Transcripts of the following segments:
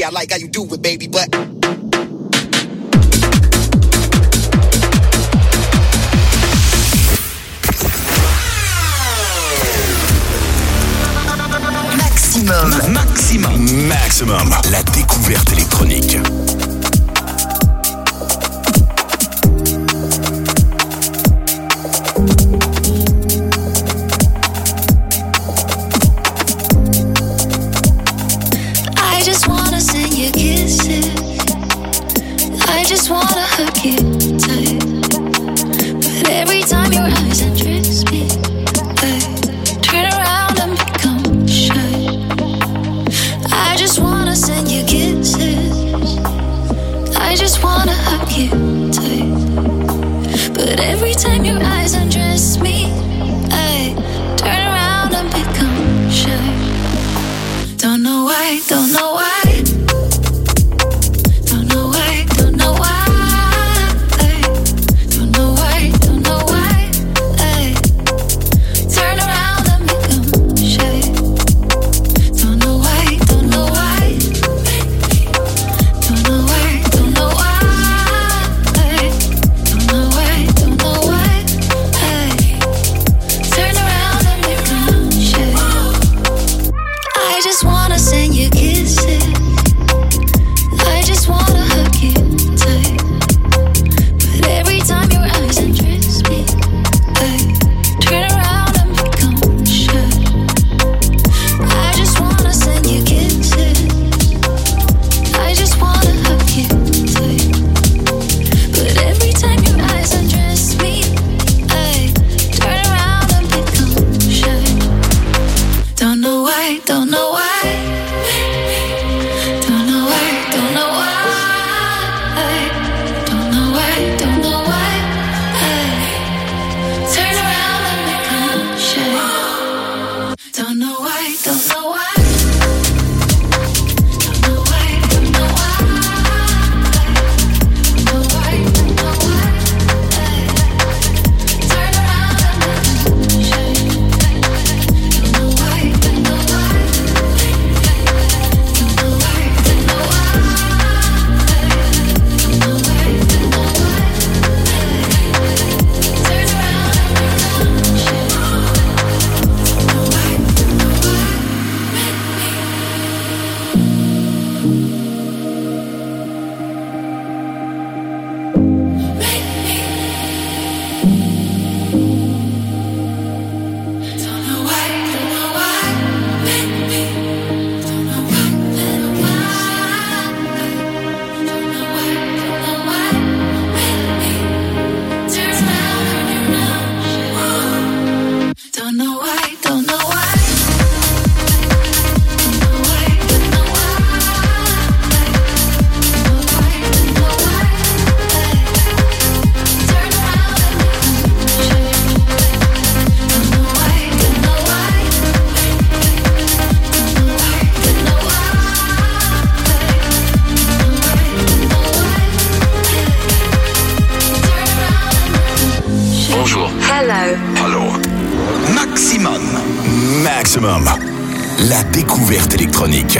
I like how you do it, baby, but Maximum, la découverte électronique. I just wanna send you kisses. I just wanna hug you tight. But every time your eyes undress me, I turn around and become shy. I just wanna send you kisses. I just wanna hug you tight. But every time your eyes undress me, I turn around and become shy. Don't know why, don't know why. Don't know why, don't know why. Don't know why, don't know why. Turn around and become shy. Don't know why, don't know why. Don't know why, don't know why. Don't know why, don't know why. Turn around and become shy. I just wanna send you kisses. I just wanna hug you tight. But every time your eyes undress me, I turn around and become shy. I just wanna send you kisses. I just wanna hug you tight. But every time your eyes undress me, I turn around and become shy. Don't know why, don't know why. Don't know why, don't know why. Don't know why, don't know why. Turn around and become shy. Don't know why, don't know why. Don't know why, don't know why. Don't know why, don't know why. Turn around and become shy. Don't know why, don't know why. Don't know why, don't know why. Don't know why, don't know why. Turn around and become shy. Don't know why, don't know why. Don't know why, don't know why. Don't know why, don't know why. Don't know why, don't know why. Turn around and become shy. Don't know why, don't know why. Don't know why, don't know why. Don't know why, don't know why. Turn around and become shy. Don't know why, don't know why. Don't know why, don't know why. Don't know why, don't know why. Turn around and become shy. Bonjour. Hello. Allô. Maximum, la découverte électronique.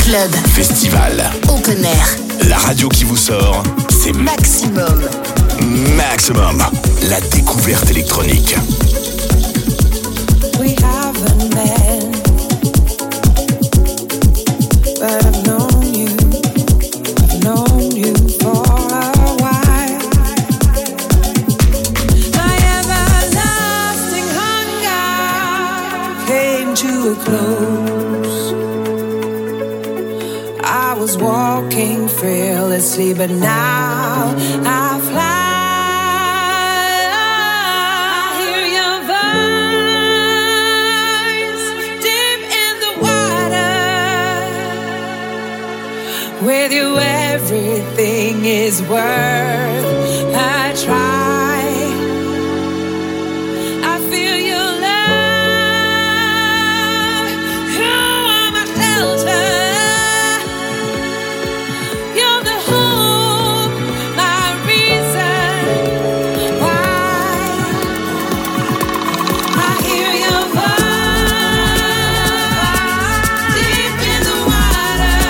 club, festival, open air. la radio qui vous sort, c'est Maximum. Maximum, la découverte électronique. We haven't met, but I've known you for a while. My everlasting hunger came to a close. I was walking fearlessly, but now I fly. With you everything is worth a try. I feel your love. You are my shelter. You're the hope, my reason why. I hear your voice deep in the water.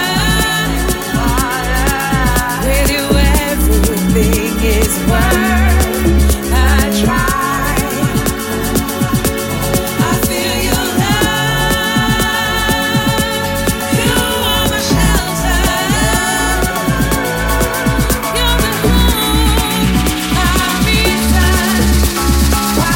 With you everything is worth a try. I feel your love. You are my shelter. You're the hope, my reason why.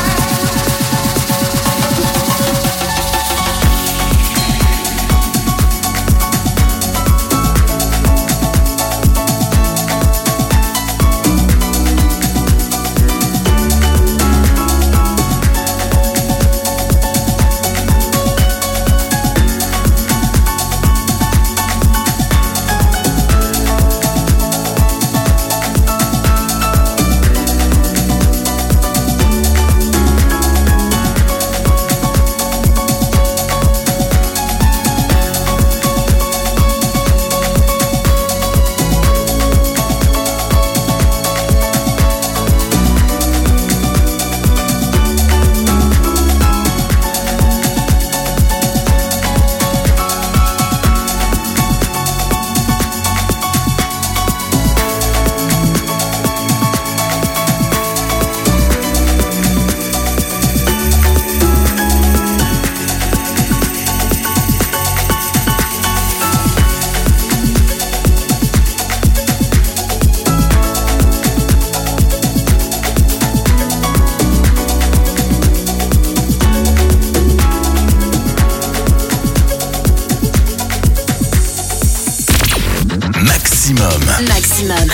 Maximum.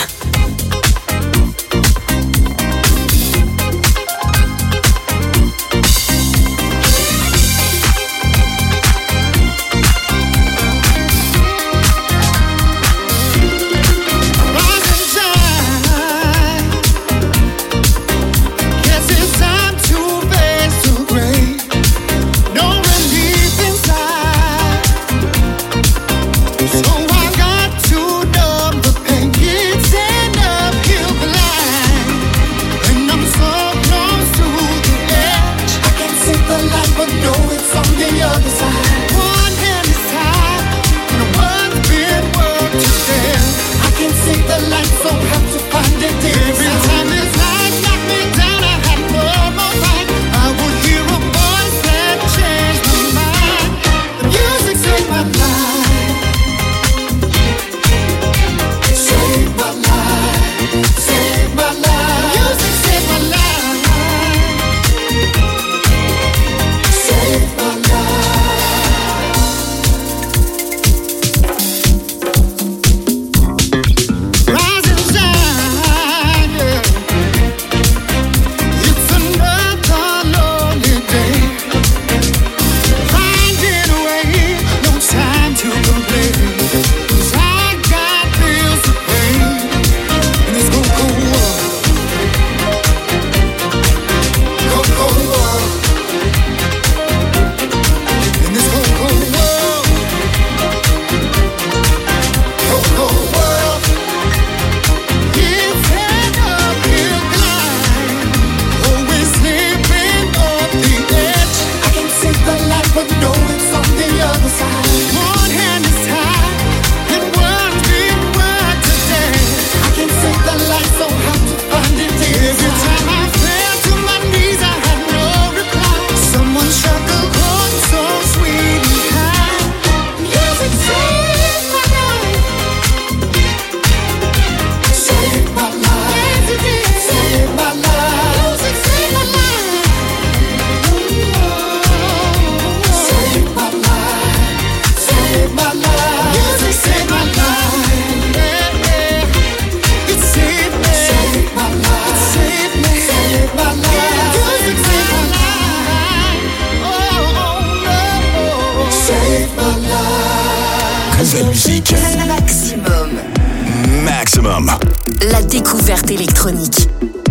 nouvelle musique. Maximum. Maximum. La découverte électronique.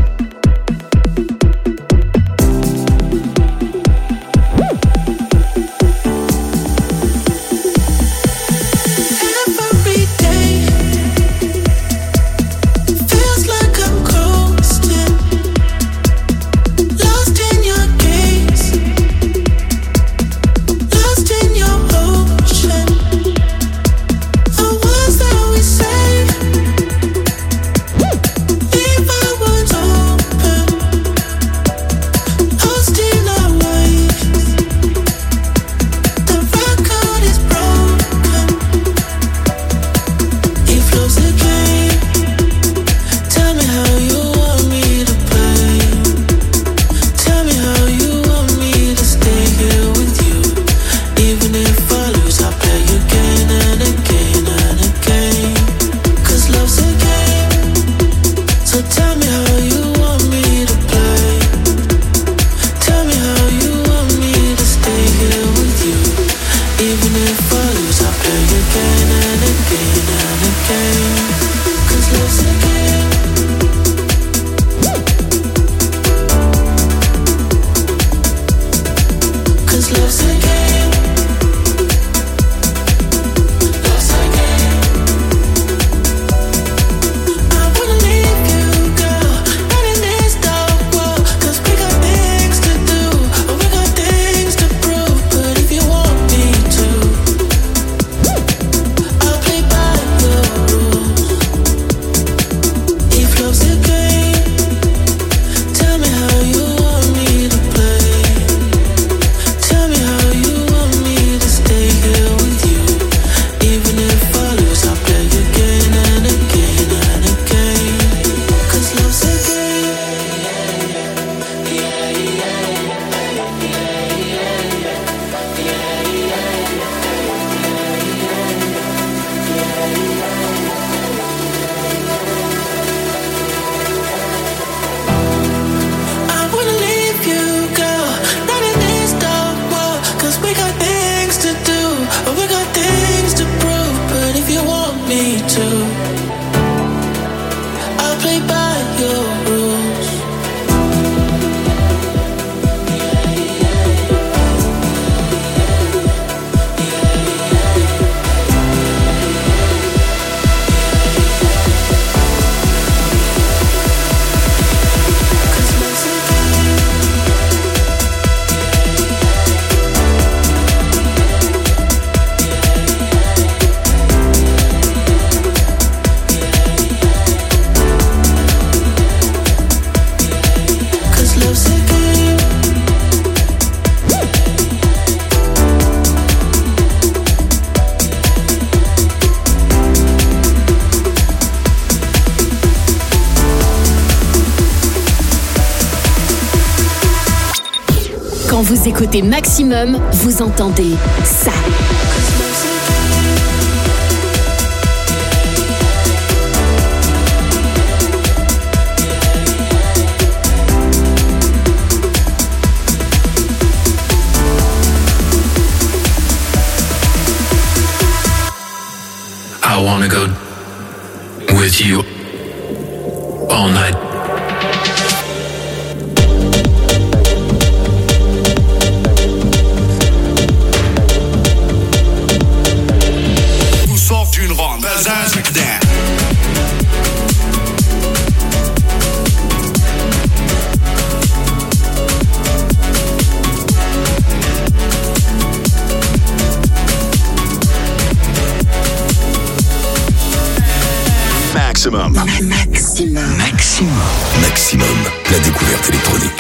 Quand vous écoutez Maximum, vous entendez ça. I wanna go with you all night. Maximum. Maximum. La découverte électronique.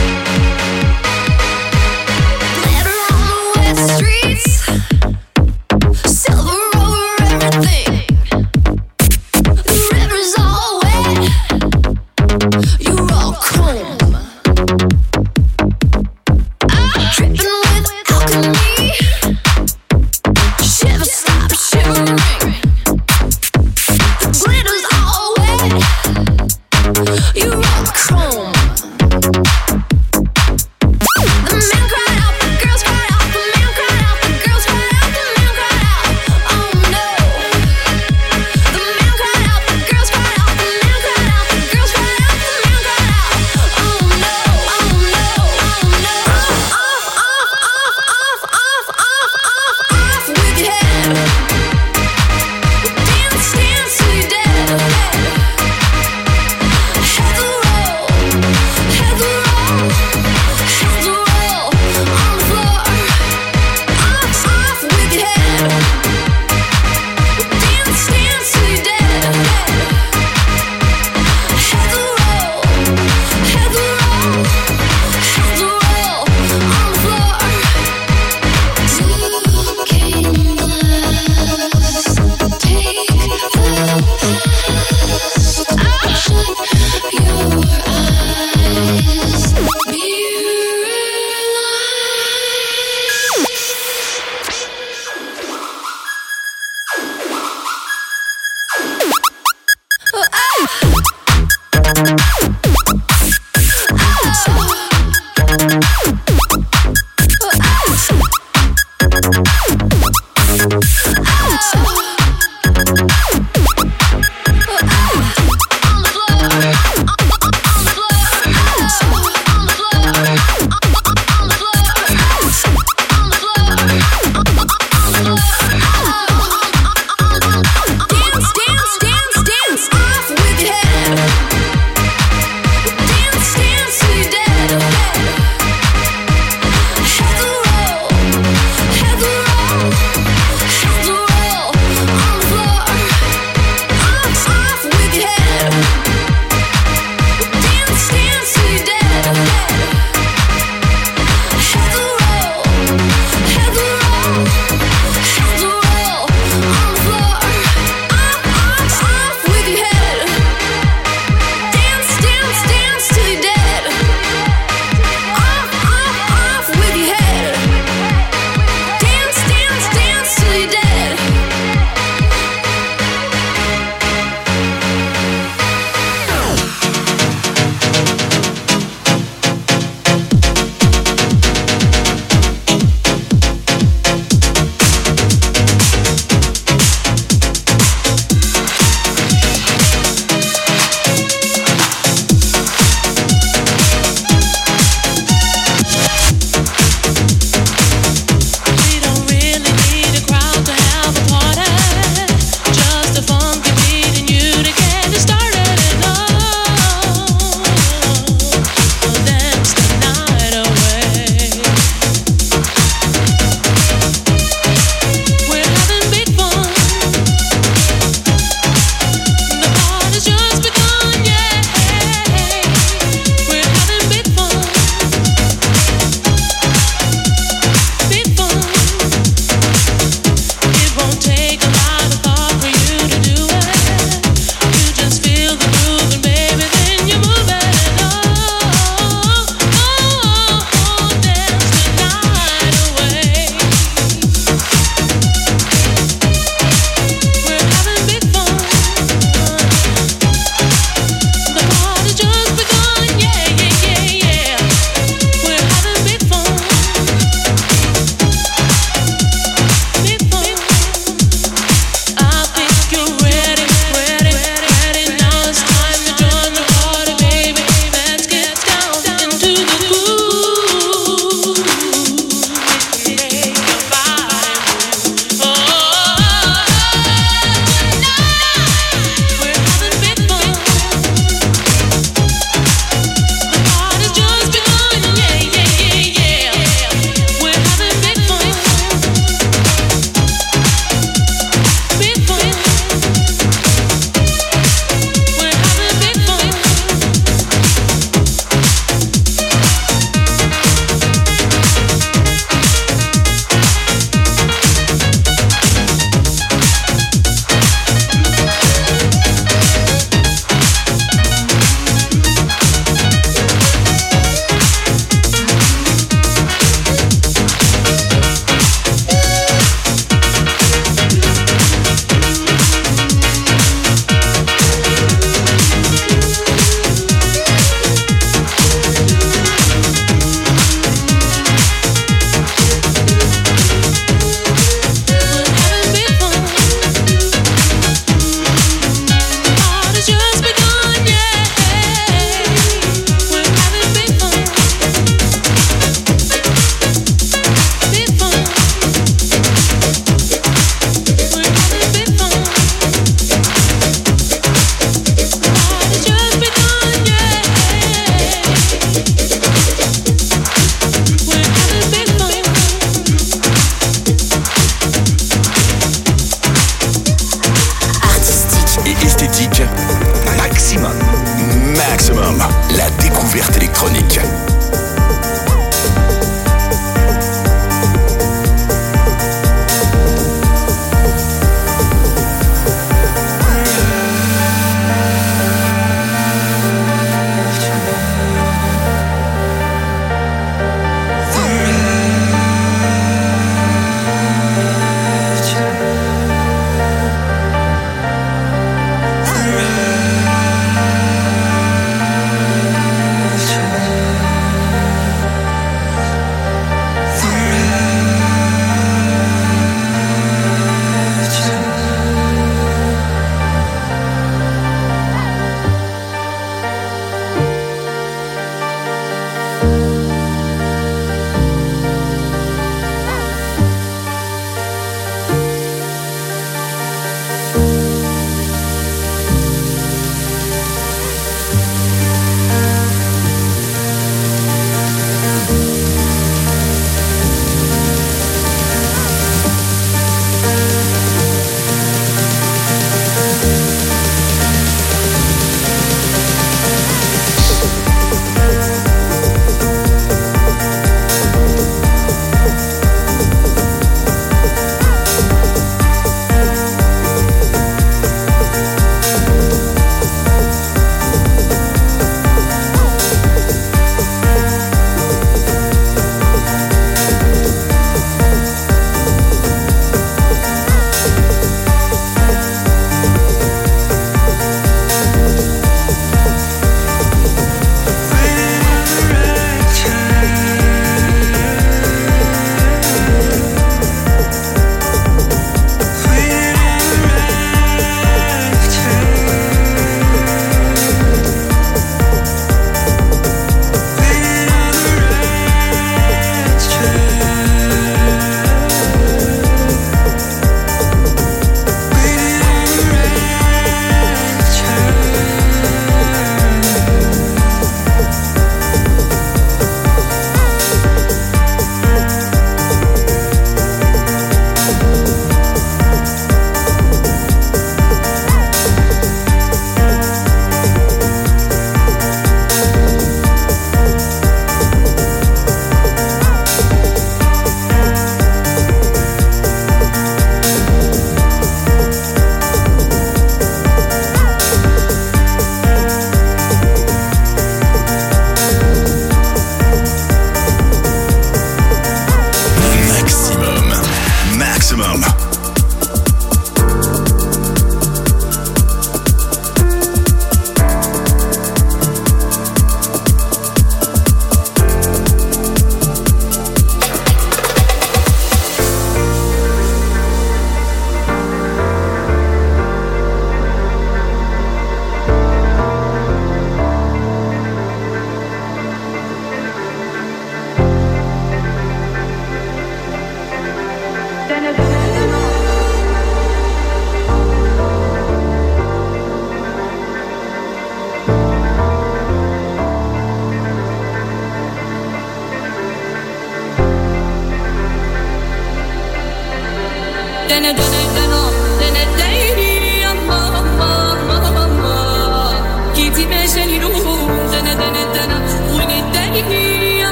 Streets Hit the road. découverte électronique.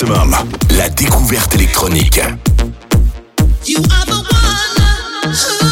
Maximum, la découverte électronique. You are the one who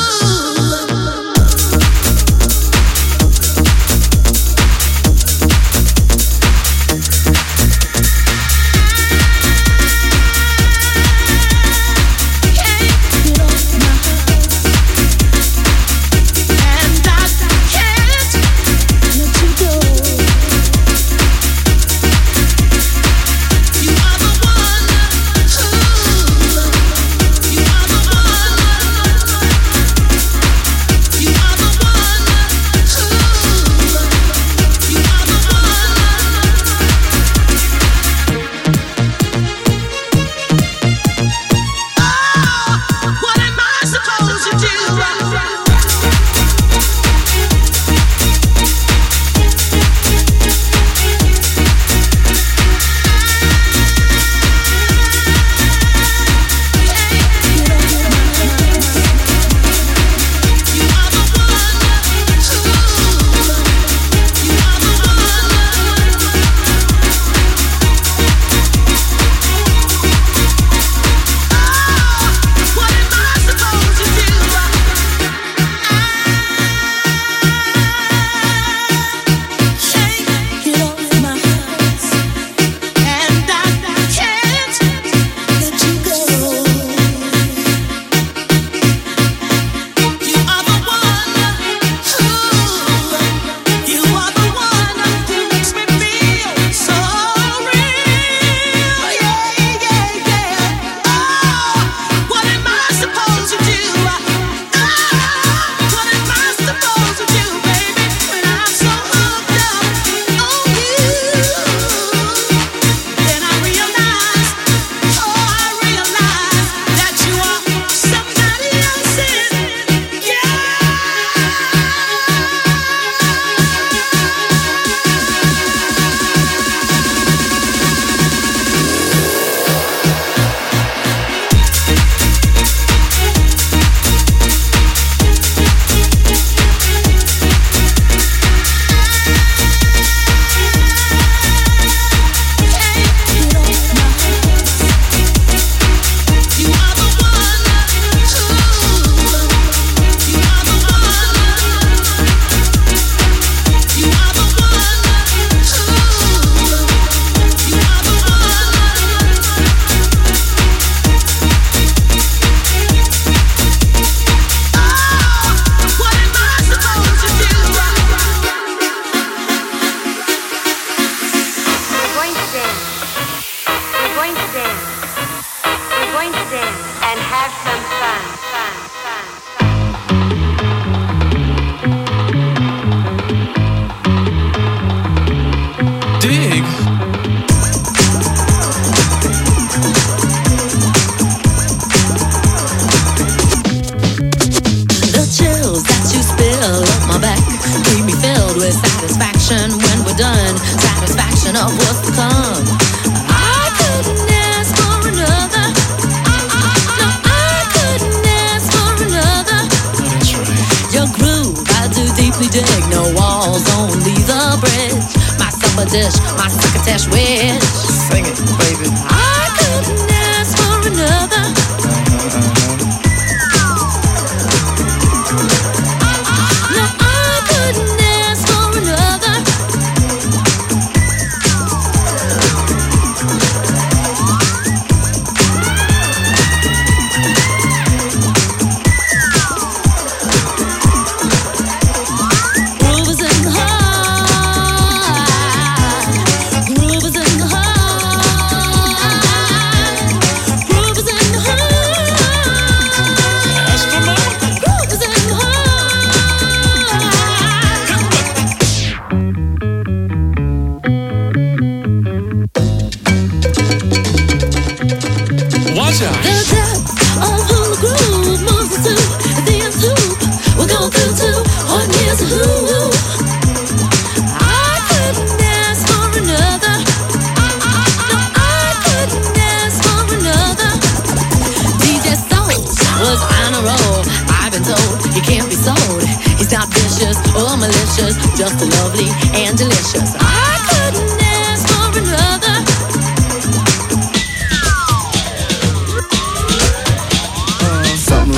just lovely and delicious. I couldn't ask for another.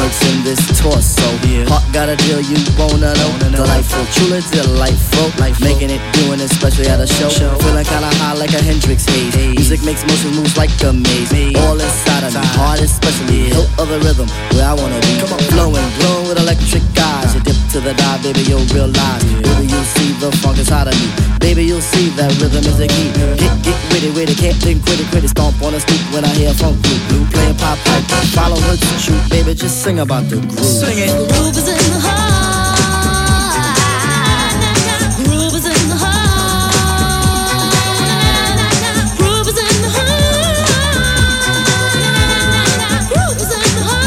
lyrics in this torso. Heart got a deal you wanna know. Delightful, truly delightful. Making it, doing it, especially at a show. Feeling kinda high like a Hendrix haze. Music makes motion moves like a maze. All inside of me, heart especially. Hilt of the rhythm, where I wanna be. Come on, flowing, glowing with electric eyes. You dip to the dive, baby, you'll realize. Baby, you'll see the funk inside of me. Baby, you'll see that rhythm is the key. Get with it, can't think, quit it. Stomp on the stoop when I hear funk blue playing pop pipe. Follow her to shoot, baby, just sing about the groove. Sing it. The groove is in the heart. Groove is in the heart. Groove is in the heart. Groove is in the heart.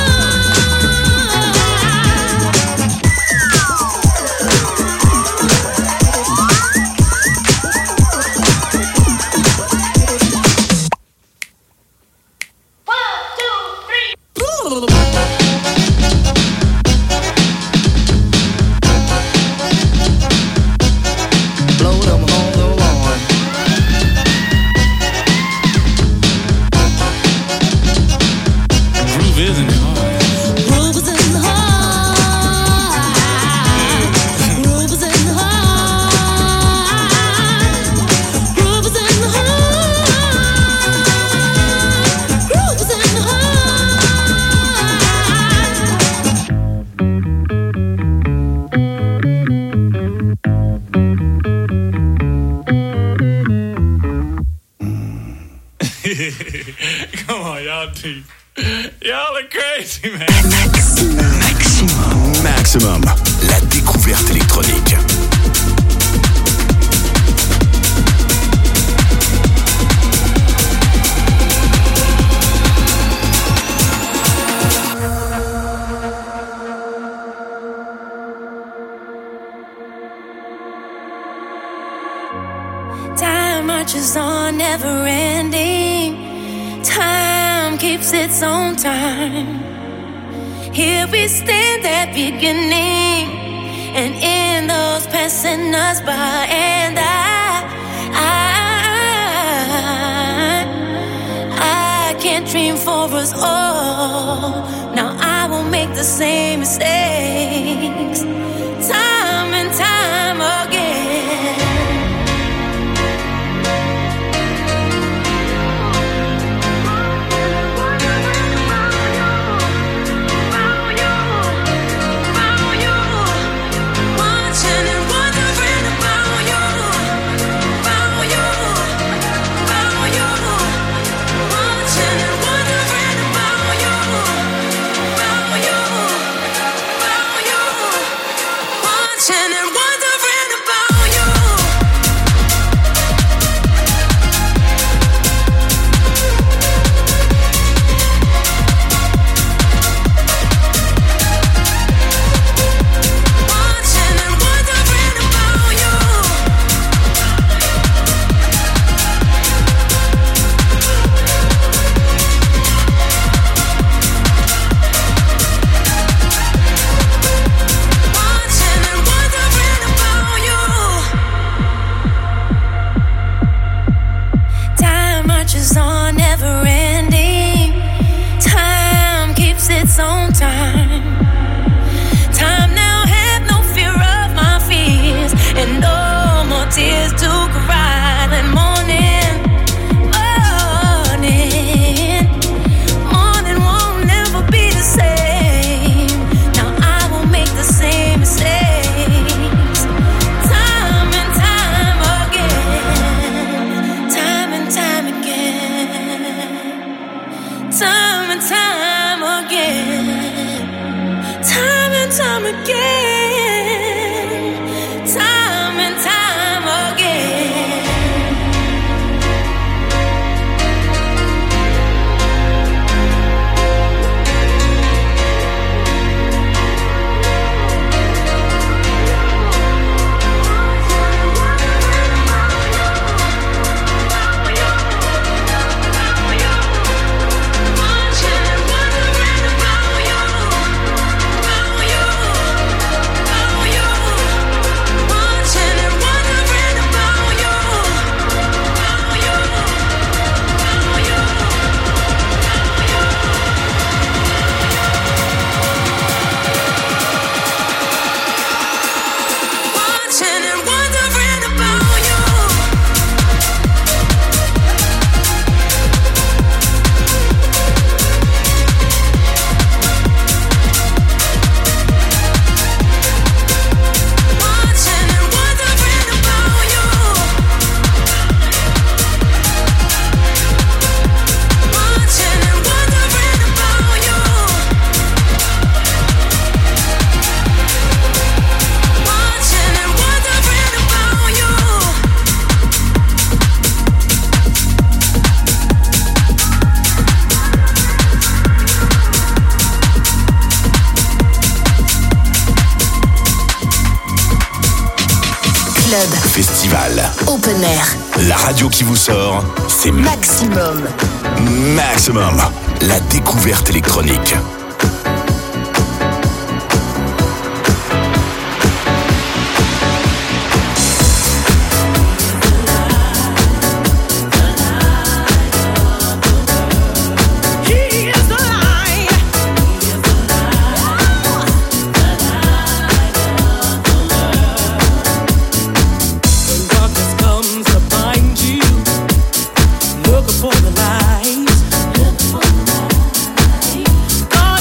Come on, y'all deep. Y'all are crazy, man. Maximum, la découverte électronique. Time marches on, never ending. Time keeps its own time. Here we stand at beginning, and in those passing us by, and I can't dream for us all. Now I won't make the same mistakes, time and time again. Watching and wondering club, festival, open air. La radio qui vous sort, c'est Maximum. Maximum, la découverte électronique. For the light, God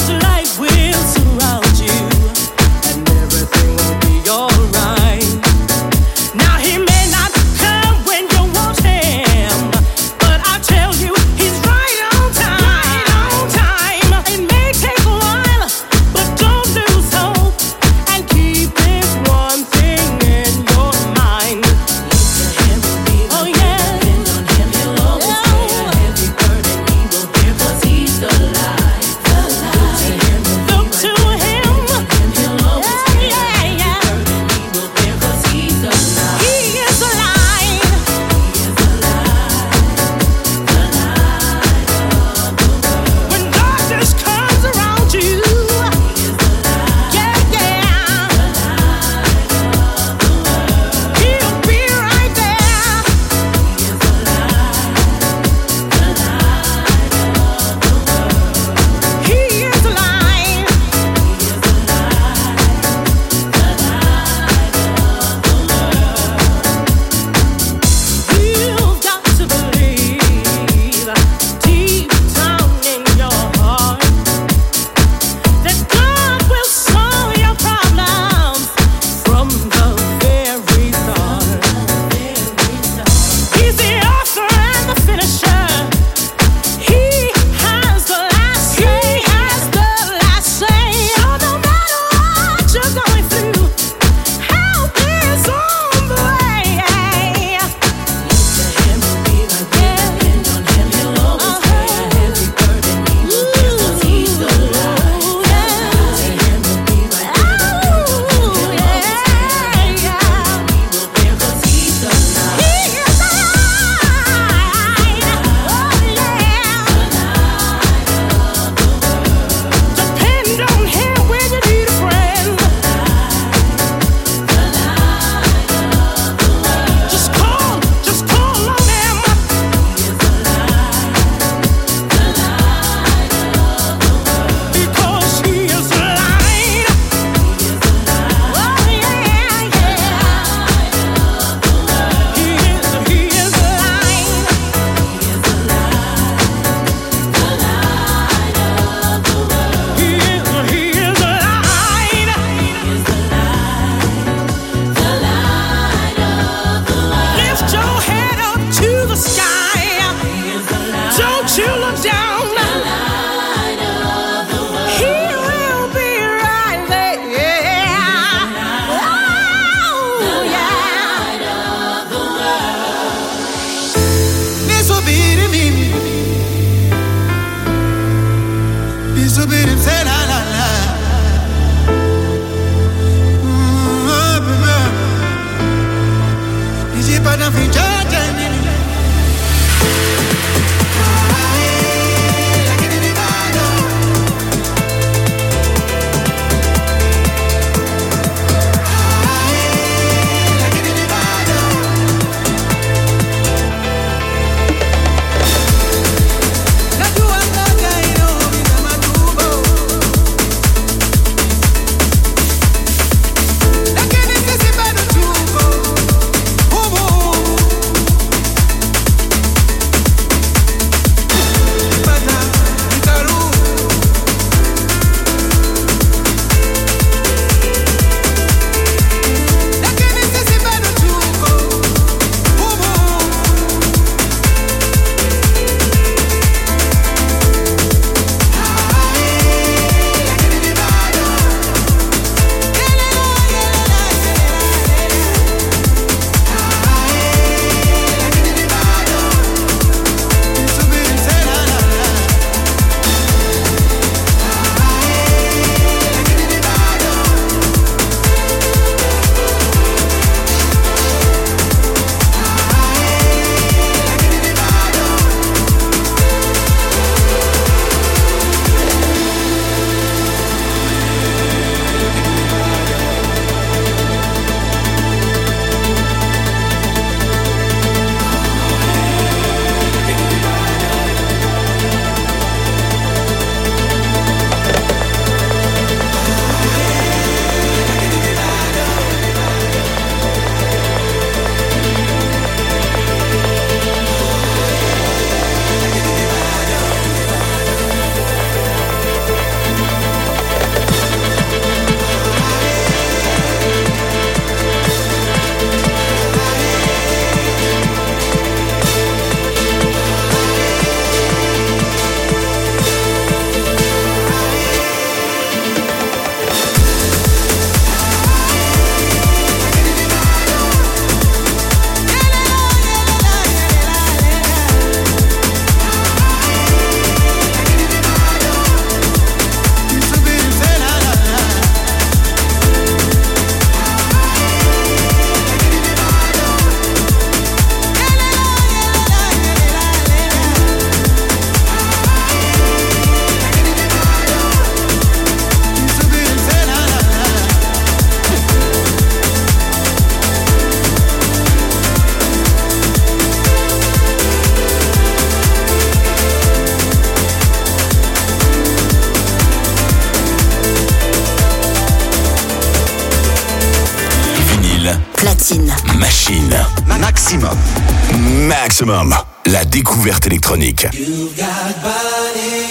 platine. Machine. Maximum. Maximum. La découverte électronique. You've got body,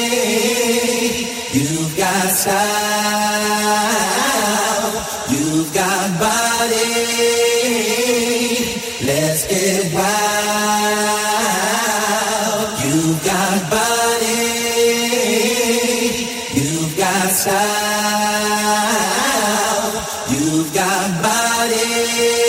you've got style, you've got body, let's get wild. You've got body, you've got style, you've got body.